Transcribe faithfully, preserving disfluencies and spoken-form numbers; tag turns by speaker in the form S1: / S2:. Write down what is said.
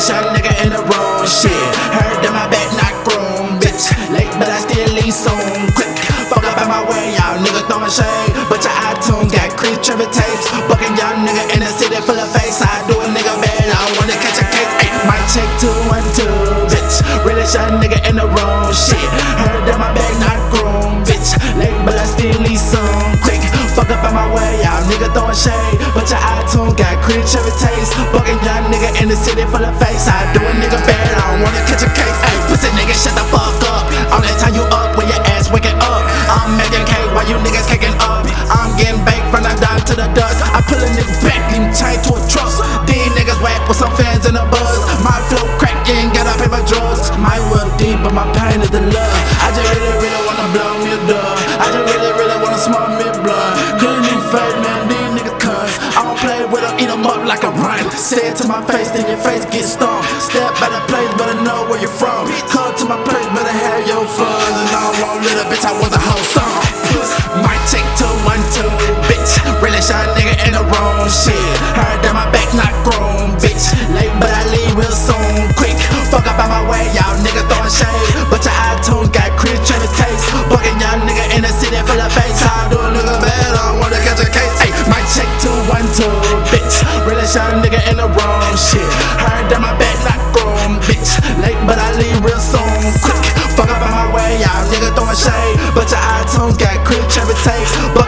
S1: Realest young nigga in the room, shit. Heard that my back not grown, bitch. Late, but I still leave soon. Quick, fuck up out my way, y'all niggas throwing shade. But your iTunes got Chris Trevor tapes. Bucking young nigga in the city full of face. I do a nigga bad, I don't wanna catch a case. Ay, mic check two one two, bitch. Realest young nigga in the room, shit. Heard that my back not grown, bitch. Late, but I still leave soon. Quick, fuck up out my way, y'all niggas throwing shade. But your iTunes got Chris Trevor tapes. Bucking young nigga in the city full of face. I do a nigga bad, I don't wanna catch a case. Ay, pussy nigga, shut the fuck up. All that time you up when your ass waking up. I'm making cake while you niggas taking up. I'm getting baked from the dime to the dust. I pull a nigga back, leave him tied to a truss. These niggas whack with some fans in the bus. My flow crack, you ain't gotta pay for drugs. My work deep, but my pain is the love. I just really, really wanna blow me a dub. I just really, really wanna smoke me a blunt. Couldn't even fade, man, these niggas cunts. I don't play with them, eat them up like a run. Say it to my face, then your face get stoned. Step by the place, better know where you're from. Come to my place, better have your funds. And I don't want little bitch, I want the whole song. Mic check two one two, bitch. Really shy nigga in the wrong shit. Heard that my back not grown, bitch. Late, but I leave real soon. Quick, fuck up out my way, y'all niggas throwing shade. But your iTunes got Chris Trevor taste. Bucking y'all nigga in the city full of face. I do a nigga bad, I don't wanna catch a case. Ay, mic check two one two, bitch. Really shy nigga in the wrong shit. Heard that my back not grown, bitch. Late, but I leave real soon. Quick, fuck up out my way, y'all niggas throwing shade. But your iTunes got Chris Trevor taste.